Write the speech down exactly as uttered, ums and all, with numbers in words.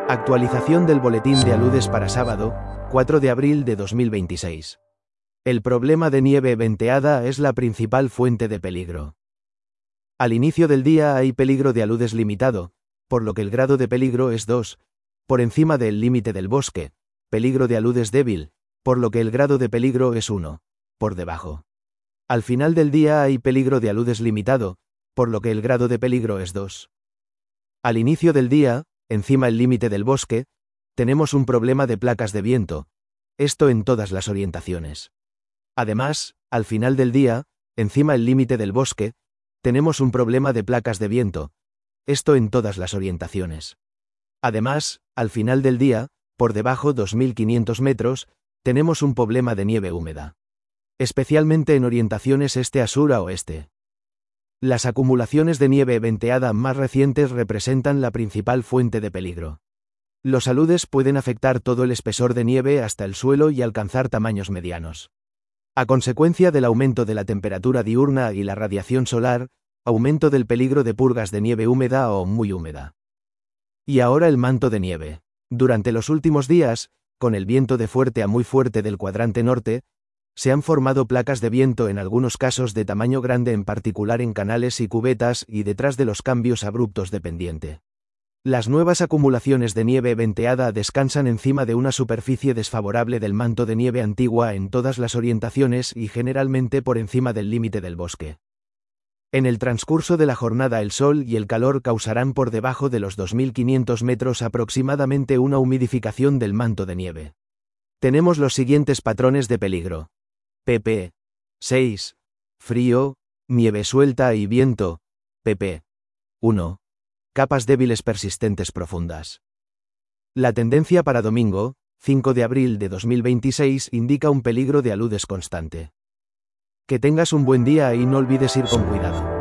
Actualización del boletín de aludes para sábado, cuatro de abril de dos mil veintiséis. El problema de nieve venteada es la principal fuente de peligro. Al inicio del día hay peligro de aludes limitado, por lo que el grado de peligro es dos, por encima del límite del bosque, peligro de aludes débil, por lo que el grado de peligro es uno, por debajo. Al final del día hay peligro de aludes limitado, por lo que el grado de peligro es dos. Al inicio del día, encima el límite del bosque, tenemos un problema de placas de viento, esto en todas las orientaciones. Además, al final del día, encima el límite del bosque, tenemos un problema de placas de viento, esto en todas las orientaciones. Además, al final del día, por debajo dos mil quinientos metros, tenemos un problema de nieve húmeda. Especialmente en orientaciones este a sur a oeste. Las acumulaciones de nieve venteada más recientes representan la principal fuente de peligro. Los aludes pueden afectar todo el espesor de nieve hasta el suelo y alcanzar tamaños medianos. A consecuencia del aumento de la temperatura diurna y la radiación solar, aumento del peligro de purgas de nieve húmeda o muy húmeda. Y ahora el manto de nieve. Durante los últimos días, con el viento de fuerte a muy fuerte del cuadrante norte, se han formado placas de viento en algunos casos de tamaño grande, en particular en canales y cubetas y detrás de los cambios abruptos de pendiente. Las nuevas acumulaciones de nieve venteada descansan encima de una superficie desfavorable del manto de nieve antigua en todas las orientaciones y generalmente por encima del límite del bosque. En el transcurso de la jornada el sol y el calor causarán por debajo de los dos mil quinientos metros aproximadamente una humidificación del manto de nieve. Tenemos los siguientes patrones de peligro. pp. seis. Frío, nieve suelta y viento. pp. uno. Capas débiles persistentes profundas. La tendencia para domingo, cinco de abril de dos mil veintiséis, indica un peligro de aludes constante. Que tengas un buen día y no olvides ir con cuidado.